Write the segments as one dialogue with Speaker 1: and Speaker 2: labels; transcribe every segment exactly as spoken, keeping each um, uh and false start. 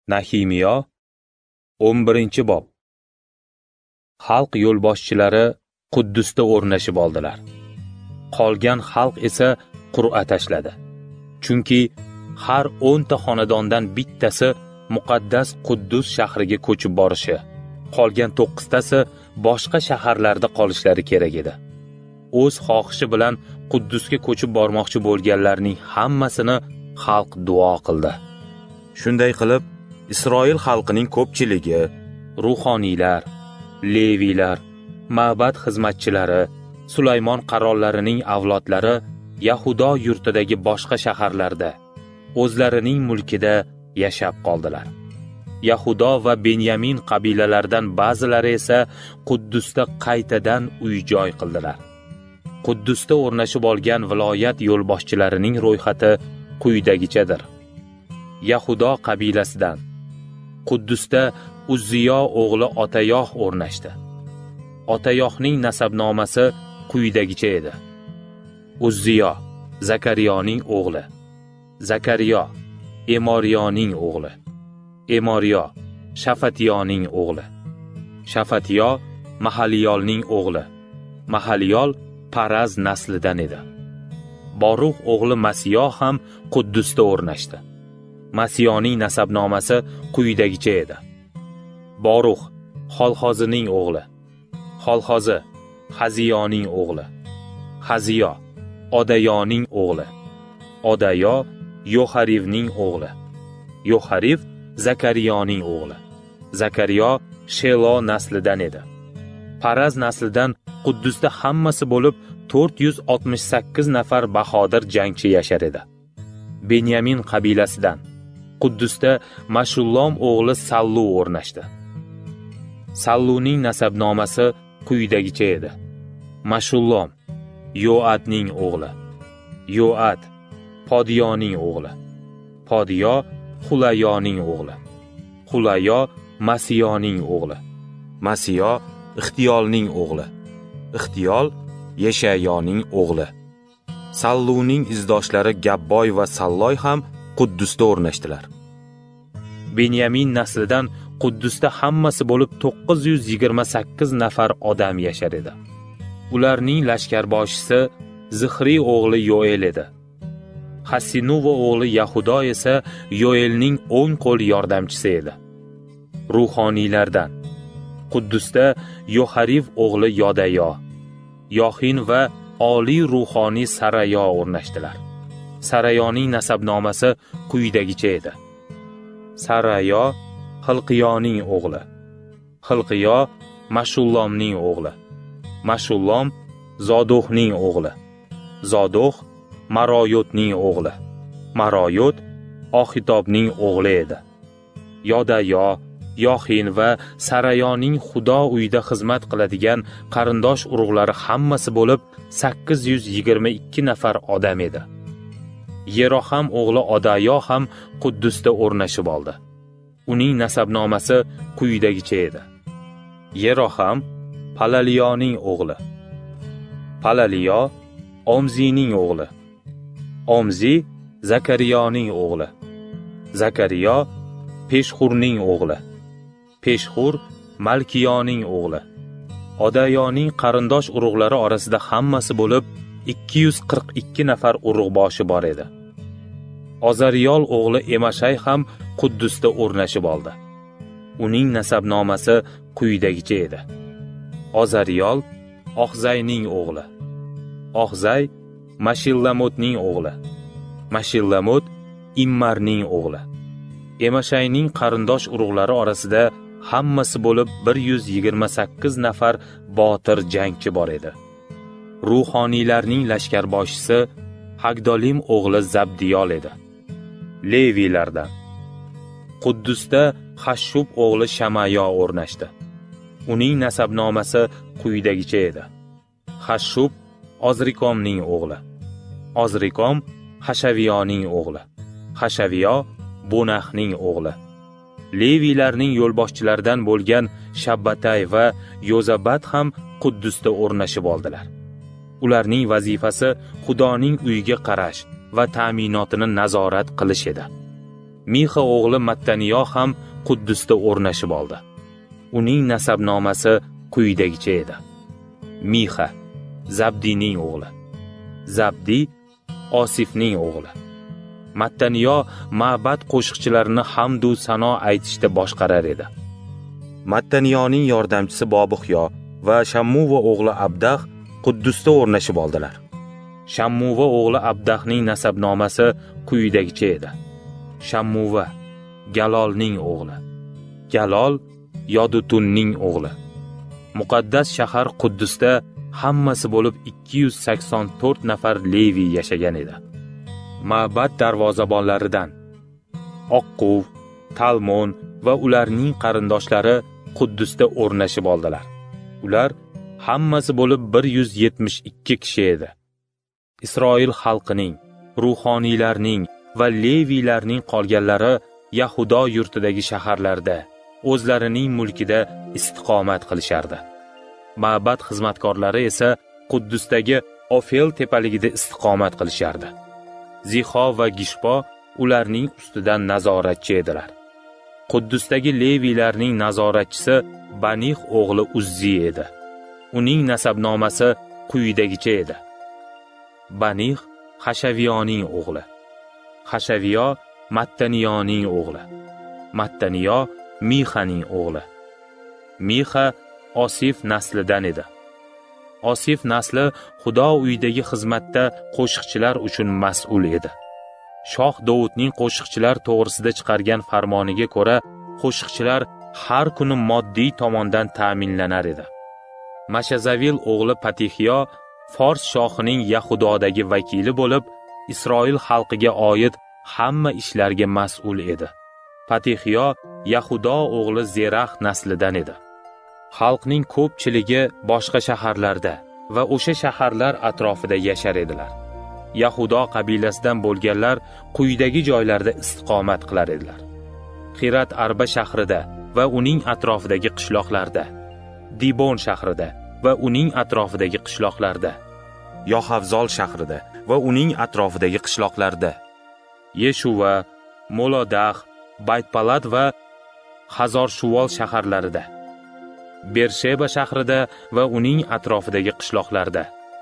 Speaker 1: Nahimiyo o'n birinchi bob. Xalq yo'lboshchilari Quddusda o'rnashib oldilar. Qolgan xalq esa qur'a tashladi. Chunki har o'nta xonadondan bittasi muqaddas Quddus shahriga ko'chib borishi, qolgan to'qqiztasi boshqa shaharlarda qolishlari kerak edi. O'z xohishi bilan Quddusga ko'chib bormoqchi bo'lganlarning hammasini xalq duo qildi.
Speaker 2: Shunday qilib, Isroil xalqining ko'pchiligi,
Speaker 1: ruhoniylar, leviylar, ma'bad xizmatchilari, Sulaymon qarollarining avlodlari Yahudo yurtidagi boshqa shaharlarda o'zlarining mulkida yashab qoldilar. Yahudo va Benyamin qabilalaridan ba'zilari esa Quddusda qaytadan uy-joy qildilar. Quddusda o'rnashib olgan viloyat yo'lboshchilarining ro'yxati quyidagichadir. Yahudo qabilasidan Quddusda Uzziyo o'g'li Otayoh o'rnashdi. Otayohning nasabnomasi quyidagicha edi. Uzziyo Zakariyoning o'g'li, Zakariyo Emoriyoning o'g'li, Emoriyo Shafatiyoning o'g'li, Shafatiyo Mahaliyolning o'g'li, Mahaliyol Paraz naslidan edi. Boruq o'g'li Masiyo ham Quddusda o'rnashdi. Masiyoning nasabnomasi quyidagicha edi. Boruq Xolxozining o'g'li, Xolxozi Haziyoning o'g'li, Haziyo Odayoning o'g'li, Odayo Yoharivning o'g'li, Yohariv Zakariyoning o'g'li, Zakariyo Shelo naslidan edi. Paraz naslidan Quddusda hammasi bo'lib to'rt yuz oltmish sakkiz nafar bahodir jangchi yashar edi. Benyamin qabilasidan Quddusda Mashullom o'g'li Sallu o'rnashdi. Salluning nasabnomasi quyidagicha edi. Mashullom Yoatning o'g'li, Yoat Podiyoning o'g'li, Podiyo Xulayoning o'g'li, Xulayo Masiyoning o'g'li,
Speaker 2: Masiyo Ixtiyolning o'g'li, Ixtiyol Yeshayoning o'g'li. Salluning izdoshlari Gabboy va Salloy ham Quddusda o'rnashdilar.
Speaker 1: Benyamin naslidan Quddusda hammasi bo'lib to'qqiz yuz yigirma sakkiz nafar odam yashar edi. Ularning lashkarboshisi Zixri o'g'li Yoel edi. Hasinuva o'g'li Yahudo esa Yoelning o'ng qo'l yordamchisi edi. Ruhoniylardan Quddusda Yohariv o'g'li Yodayo, Yoxin va oliy ruhoniy Sarayo o'rnashdilar. Sarayoning nasabnomasi quyidagicha edi. Sarayo Xilqiyoning o'g'li, Xilqiyo Mashullomning o'g'li, Mashullom Zodoxning o'g'li, Zodox Maroyotning o'g'li, Maroyot Oxitobning o'g'li edi. Yodayo, Yoxin va Sarayoning Xudo uyida xizmat qiladigan qarindosh urug'lari hammasi bo'lib sakkiz yuz yigirma ikki nafar odam edi. Yeroham o'g'li Odayo ham Quddusda o'rnashib oldi. Uning nasabnomasi quyidagicha edi. Yeroham Palaliyoning o'g'li, Palaliyo Omzining o'g'li, Omzi Zakariyoning o'g'li, Zakariyo Peshxurning o'g'li, Peshxur Malkiyoning o'g'li. Odayoning qarindosh urug'lari orasida hammasi bo'lib ikki yuz qirq ikki nafar urug'boshi bor edi. Ozariyol o'g'li Emashay ham Quddusda o'rnashib oldi. Uning nasabnomasi quyidagicha edi. Ozariyol Oxzayning o'g'li, Oxzay Mashillamotning o'g'li, Mashillamot Immarning o'g'li. Emashayning qarindosh urug'lari orasida hammasi bo'lib bir yuz yigirma sakkiz nafar botir jangchi bor edi. Ruhoniylarning lashkarboshisi Hagdolim o'g'li Zabdiyol edi. Leviylardan Quddusda Hashshub o'g'li Shamayo o'rnashdi. Uning nasabnomasi quyidagicha edi. Hashshub Ozrikomning o'g'li, Ozrikom Hashaviyoning o'g'li, Hashaviyo Bonaxning o'g'li. Leviylarning yo'lboshchilaridan bo'lgan Shabbatay va Yozabat ham Quddusda o'rnashib oldilar. Ularning vazifasi Xudoning uyiga qarash va ta'minotini nazorat qilish edi. Mixa o'g'li Mattaniyo ham Quddusda o'rnashib oldi. Uning nasabnomasi quyidagicha edi. Mixa Zabdining o'g'li. Zabdi Osifning o'g'li. Mattaniyo ma'bad qo'shiqchilarini hamdu sano aytishda boshqarar edi.
Speaker 2: Mattaniyoning yordamchisi Bobuxyo va Shammuva o'g'li Abdah Quddusda o'rnashib oldilar.
Speaker 1: Shammuva o'g'li Abdahning nasabnomasi quyidagicha edi. Shammuva Galolning o'g'li. Galol Yodutunning o'g'li. Muqaddas shahar Quddusda hammasi bo'lib ikki yuz sakson to'rt nafar Levi yashagan edi. Ma'bad darvozabonlaridan Oqquv, Talmon va ularning qarindoshlari Quddusda o'rnashib oldilar. Ular hammasi bo'lib bir yuz yetmish ikki kishi edi. Isroil xalqining, ruhoniylarning va Leviylarning qolganlari Yahudo yurtidagi shaharlarda o'zlarining mulkida istiqomat qilishardi. Ma'bad xizmatkorlari esa Quddusdagi Ofel tepaligida istiqomat qilishardi. Zixo va Gishpo ularning ustidan nazoratchi edilar. Quddusdagi Leviylarning nazoratchisi Banix o'g'li Uzzi edi. Uning nasabnomasi quyidagicha edi. Banix Hashaviyoning o'g'li. Hashaviyo Mattaniyoning o'g'li. Mattaniyo Mixaning o'g'li. Mixa Osif naslidan edi. Osif nasli Xudo uyidagi xizmatda qo'shiqchilar uchun mas'ul edi. Shoh Davudning qo'shiqchilar to'g'risida chiqargan farmoniga ko'ra, qo'shiqchilar har kuni moddiy tomondan ta'minlanar edi. Mashazavil o'g'li Patixiyo Fors shohining Yahudodagi vakili bo'lib, Isroil xalqiga oid hamma ishlarga mas'ul edi. Patixiyo Yahudo o'g'li Zerax naslidan edi. Xalqning ko'pchiligi boshqa shaharlarda va o'sha shaharlar atrofida yashar edilar. Yahudo qabilasidan bo'lganlar quyidagi joylarda istiqomat qilar edilar. Xirat Arba shahrida va uning atrofidagi qishloqlarda, Dibon shahrida va uning atrofidagi qishloqlarda,
Speaker 2: Yohavzol shahrida va uning atrofidagi qishloqlarda,
Speaker 1: Yeshuva, Molodax, Baytpalat va Hazor Shuvol shaharlarida, Bersheba shahrida va uning atrofidagi qishloqlarda,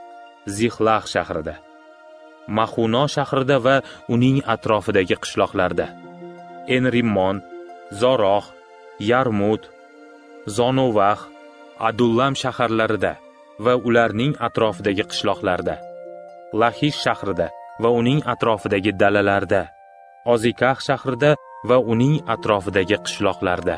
Speaker 1: Zixlax shahrida, Maxuno shahrida va uning atrofidagi qishloqlarda, Enrimmon, Zorox, Yarmut, Zonovax, Adullam shaharlarida va ularning atrofidagi qishloqlarda, Laxish shahrida va uning atrofidagi dalalarda, Ozikax shahrida va uning atrofidagi qishloqlarda.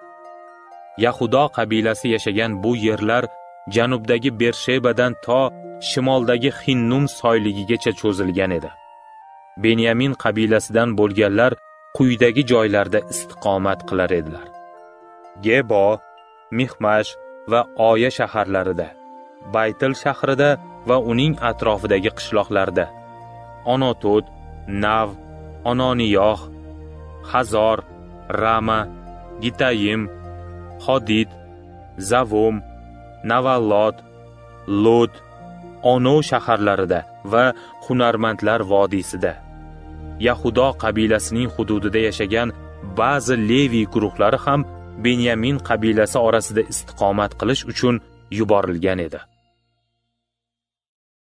Speaker 1: Yahudo qabilasi yashagan bu yerlar janubdagi Bershebadan to shimoldagi Hinnum soyligigacha cho'zilgan edi. Benyamin qabilasidan bo'lganlar quyidagi joylarda istiqomat qilar edilar. Gebo, Mixmash va Oya shaharlarida, Baytil shahrida va uning atrofidagi qishloqlarda, Onotut, Nav, Ononiyoh, Hazor, Rama, Gitayim, Hodid, Zavom, Navallot, Lod, Ono shaharlarida va Hunarmandlar vodiysida. Yahudo qabilasining hududida yashagan ba'zi Levi guruhlari ham Benyamin qabilasi orasida istiqomat qilish uchun yuborilgan edi.